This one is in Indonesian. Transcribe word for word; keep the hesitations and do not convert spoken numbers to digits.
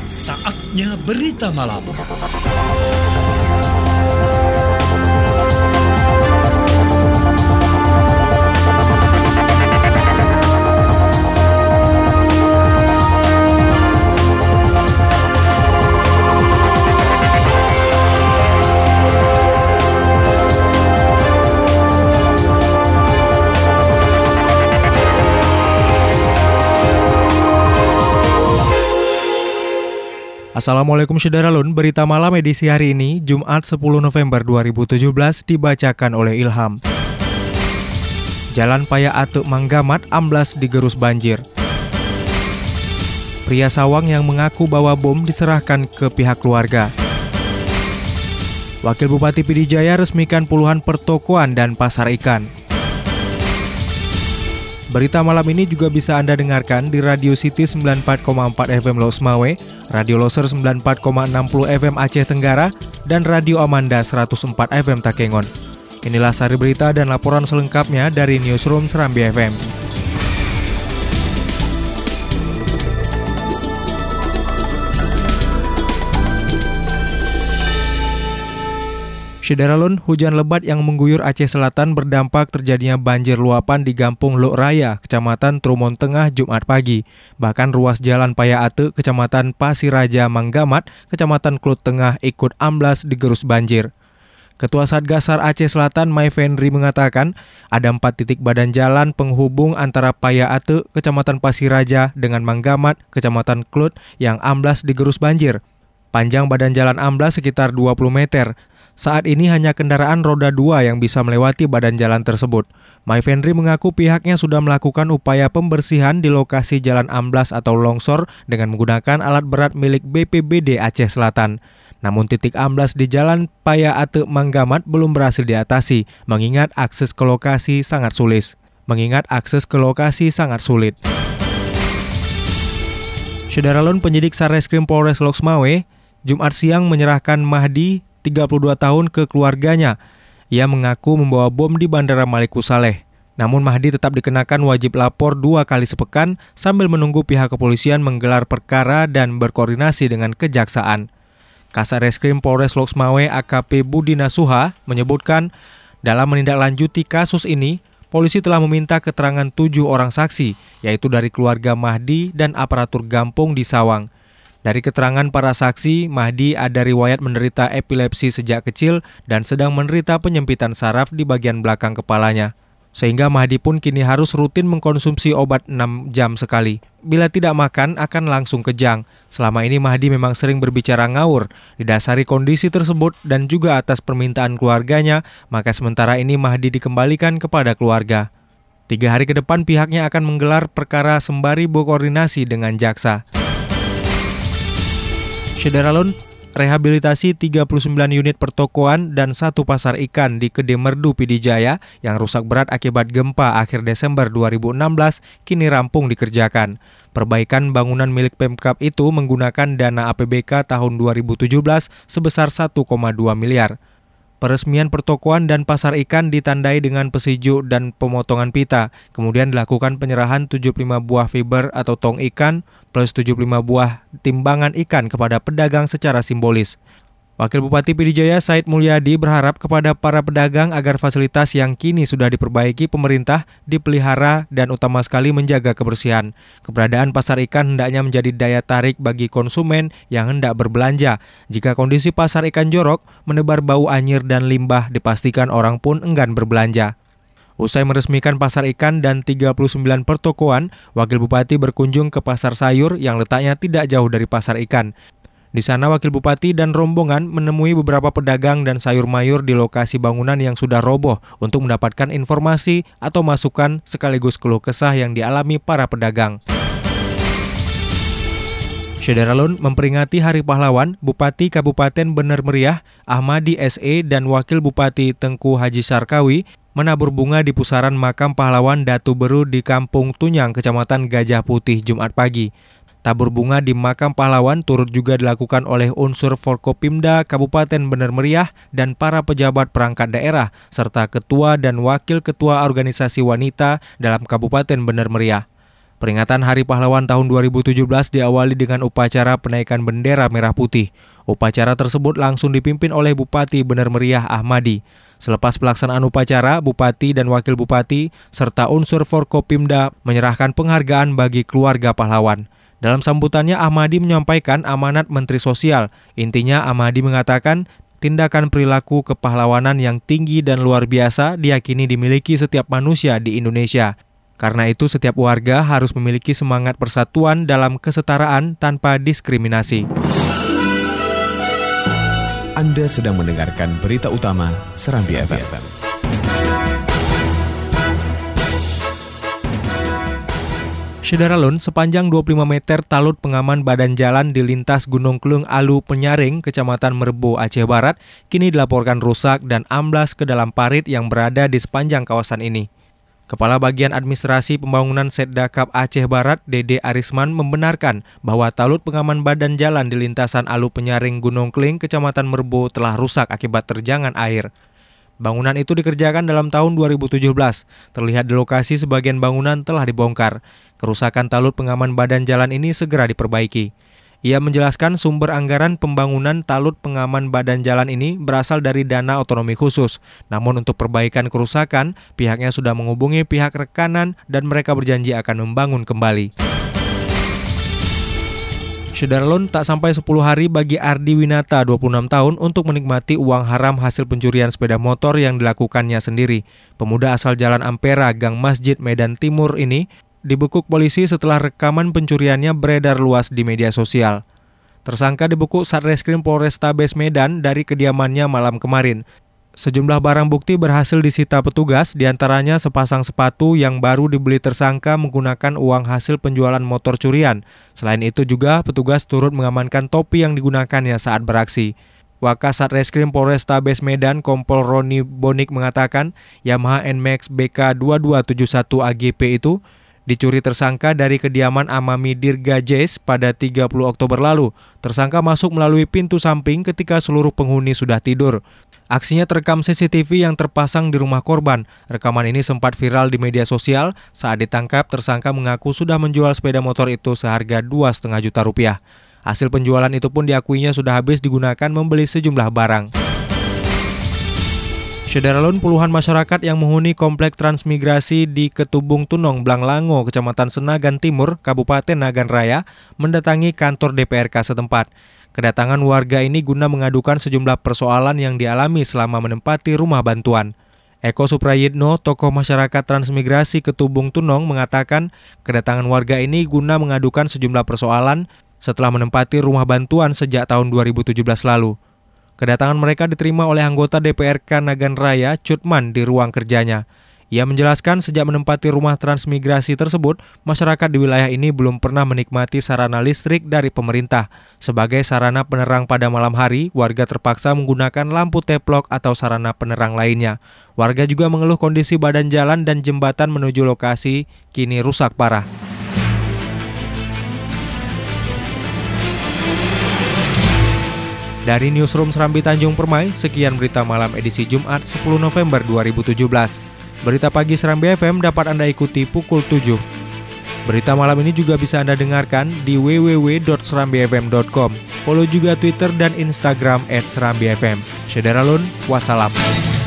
Saatnya berita malam. Assalamualaikum Syederalun, berita malam edisi hari ini, Jumat sepuluh November dua ribu tujuh belas, dibacakan oleh Ilham. Jalan Paya Ate Manggamat amblas digerus banjir. Pria Sawang yang mengaku bawa bom diserahkan ke pihak keluarga. Wakil Bupati Pidijaya resmikan puluhan pertokoan dan pasar ikan. Berita malam ini juga bisa Anda dengarkan di Radio City sembilan puluh empat koma empat F M Losmawe, Radio Loser sembilan puluh empat koma enam puluh F M Aceh Tenggara, dan Radio Amanda seratus empat F M Takengon. Inilah sari berita dan laporan selengkapnya dari Newsroom Serambi F M. Syederalun, hujan lebat yang mengguyur Aceh Selatan berdampak terjadinya banjir luapan di Gampung Lok Raya, Kecamatan Trumon Tengah, Jumat pagi. Bahkan ruas jalan Paya Ate, Kecamatan Pasiraja Manggamat, Kecamatan Klut Tengah ikut amblas digerus banjir. Ketua Satgasar Aceh Selatan, Mai Fenri, mengatakan ada empat titik badan jalan penghubung antara Paya Ate, Kecamatan Pasiraja, dengan Manggamat, Kecamatan Klut yang amblas digerus banjir. Panjang badan jalan amblas sekitar dua puluh meter. Saat ini hanya kendaraan roda dua yang bisa melewati badan jalan tersebut. Mai Fenri mengaku pihaknya sudah melakukan upaya pembersihan di lokasi jalan amblas atau longsor dengan menggunakan alat berat milik B P B D Aceh Selatan. Namun titik amblas di jalan Paya Ate Manggamat belum berhasil diatasi, mengingat akses ke lokasi sangat sulit. Mengingat akses ke lokasi sangat sulit. Syederalun, penyidik Sareskrim Polres Losmawe Jumat siang menyerahkan Mahdi, tiga puluh dua tahun, ke keluarganya. Ia mengaku membawa bom di Bandara Maliku Saleh. Namun Mahdi tetap dikenakan wajib lapor dua kali sepekan sambil menunggu pihak kepolisian menggelar perkara dan berkoordinasi dengan kejaksaan. Kasareskrim Polres Losmawe A K P Budi Nasuha menyebutkan dalam menindaklanjuti kasus ini, polisi telah meminta keterangan tujuh orang saksi, yaitu dari keluarga Mahdi dan aparatur Gampung di Sawang. Dari keterangan para saksi, Mahdi ada riwayat menderita epilepsi sejak kecil dan sedang menderita penyempitan saraf di bagian belakang kepalanya. Sehingga Mahdi pun kini harus rutin mengkonsumsi obat enam jam sekali. Bila tidak makan, akan langsung kejang. Selama ini Mahdi memang sering berbicara ngawur. Didasari kondisi tersebut dan juga atas permintaan keluarganya, maka sementara ini Mahdi dikembalikan kepada keluarga. Tiga hari ke depan pihaknya akan menggelar perkara sembari berkoordinasi dengan jaksa. Syederalun, rehabilitasi tiga puluh sembilan unit pertokoan dan satu pasar ikan di Kede Merdu Pidijaya yang rusak berat akibat gempa akhir Desember dua ribu enam belas kini rampung dikerjakan. Perbaikan bangunan milik Pemkab itu menggunakan dana A P B K tahun dua ribu tujuh belas sebesar satu koma dua miliar. Peresmian pertokoan dan pasar ikan ditandai dengan pesiju dan pemotongan pita. Kemudian dilakukan penyerahan tujuh puluh lima buah fiber atau tong ikan plus tujuh puluh lima buah timbangan ikan kepada pedagang secara simbolis. Wakil Bupati Pidijaya Said Mulyadi berharap kepada para pedagang agar fasilitas yang kini sudah diperbaiki pemerintah dipelihara dan utama sekali menjaga kebersihan. Keberadaan pasar ikan hendaknya menjadi daya tarik bagi konsumen yang hendak berbelanja. Jika kondisi pasar ikan jorok, menebar bau anyir dan limbah, dipastikan orang pun enggan berbelanja. Usai meresmikan pasar ikan dan tiga puluh sembilan pertokoan, Wakil Bupati berkunjung ke pasar sayur yang letaknya tidak jauh dari pasar ikan. Di sana Wakil Bupati dan rombongan menemui beberapa pedagang dan sayur mayur di lokasi bangunan yang sudah roboh untuk mendapatkan informasi atau masukan sekaligus keluh kesah yang dialami para pedagang. Syederalun, memperingati Hari Pahlawan, Bupati Kabupaten Bener Meriah Ahmadi S E dan Wakil Bupati Tengku Haji Sarkawi menabur bunga di pusaran makam pahlawan Datu Beru di Kampung Tunyang, Kecamatan Gajah Putih, Jumat pagi. Tabur bunga di makam pahlawan turut juga dilakukan oleh unsur Forkopimda Kabupaten Bener Meriah dan para pejabat perangkat daerah, serta ketua dan wakil ketua organisasi wanita dalam Kabupaten Bener Meriah. Peringatan Hari Pahlawan tahun dua ribu tujuh belas diawali dengan upacara penaikan bendera merah putih. Upacara tersebut langsung dipimpin oleh Bupati Bener Meriah Ahmadi. Selepas pelaksanaan upacara, Bupati dan Wakil Bupati serta unsur Forkopimda menyerahkan penghargaan bagi keluarga pahlawan. Dalam sambutannya, Ahmadi menyampaikan amanat Menteri Sosial. Intinya, Ahmadi mengatakan tindakan perilaku kepahlawanan yang tinggi dan luar biasa diyakini dimiliki setiap manusia di Indonesia. Karena itu, setiap warga harus memiliki semangat persatuan dalam kesetaraan tanpa diskriminasi. Anda sedang mendengarkan berita utama Serambi F M. Syederalun, sepanjang dua puluh lima meter talut pengaman badan jalan di lintas Gunung Klung Alu Penyaring, Kecamatan Merbo, Aceh Barat, kini dilaporkan rusak dan amblas ke dalam parit yang berada di sepanjang kawasan ini. Kepala Bagian Administrasi Pembangunan Setdakap Aceh Barat, Dede Arisman, membenarkan bahwa talut pengaman badan jalan di lintasan Alu Penyaring Gunung Kling, Kecamatan Merbo telah rusak akibat terjangan air. Bangunan itu dikerjakan dalam tahun dua ribu tujuh belas. Terlihat di lokasi sebagian bangunan telah dibongkar. Kerusakan talut pengaman badan jalan ini segera diperbaiki. Ia menjelaskan sumber anggaran pembangunan talut pengaman badan jalan ini berasal dari dana otonomi khusus. Namun untuk perbaikan kerusakan, pihaknya sudah menghubungi pihak rekanan dan mereka berjanji akan membangun kembali. Syederalun, tak sampai sepuluh hari bagi Ardi Winata, dua puluh enam tahun, untuk menikmati uang haram hasil pencurian sepeda motor yang dilakukannya sendiri. Pemuda asal Jalan Ampera, Gang Masjid, Medan Timur ini dibekuk polisi setelah rekaman pencuriannya beredar luas di media sosial. Tersangka dibekuk Satreskrim Polrestabes Medan dari kediamannya malam kemarin. Sejumlah barang bukti berhasil disita petugas, diantaranya sepasang sepatu yang baru dibeli tersangka menggunakan uang hasil penjualan motor curian. Selain itu juga petugas turut mengamankan topi yang digunakannya saat beraksi. Wakas Satreskrim Polrestabes Medan Kompol Roni Bonik mengatakan Yamaha N Max B K dua dua tujuh satu A G P itu dicuri tersangka dari kediaman Amami Dirga Jais pada tiga puluh Oktober lalu. Tersangka masuk melalui pintu samping ketika seluruh penghuni sudah tidur. Aksinya terekam C C T V yang terpasang di rumah korban. Rekaman ini sempat viral di media sosial. Saat ditangkap, tersangka mengaku sudah menjual sepeda motor itu seharga dua koma lima juta rupiah. Hasil penjualan itu pun diakuinya sudah habis digunakan membeli sejumlah barang. Syederalun, puluhan masyarakat yang menghuni Komplek Transmigrasi di Ketubung Tunong, Blanglango, Kecamatan Senagan Timur, Kabupaten Nagan Raya, mendatangi kantor D P R K setempat. Kedatangan warga ini guna mengadukan sejumlah persoalan yang dialami selama menempati rumah bantuan. Eko Suprayitno, tokoh masyarakat transmigrasi Ketubung Tunong, mengatakan kedatangan warga ini guna mengadukan sejumlah persoalan setelah menempati rumah bantuan sejak tahun dua ribu tujuh belas lalu. Kedatangan mereka diterima oleh anggota D P R K Nagan Raya, Cutman, di ruang kerjanya. Ia menjelaskan sejak menempati rumah transmigrasi tersebut, masyarakat di wilayah ini belum pernah menikmati sarana listrik dari pemerintah. Sebagai sarana penerang pada malam hari, warga terpaksa menggunakan lampu teplok atau sarana penerang lainnya. Warga juga mengeluh kondisi badan jalan dan jembatan menuju lokasi kini rusak parah. Dari Newsroom Serambi Tanjung Permai, sekian berita malam edisi Jumat sepuluh November dua ribu tujuh belas. Berita pagi Serambi F M dapat Anda ikuti pukul tujuh. Berita malam ini juga bisa Anda dengarkan di w w w dot serambi f m dot com. Follow juga Twitter dan Instagram et serambi f m. Syederalun, wassalam.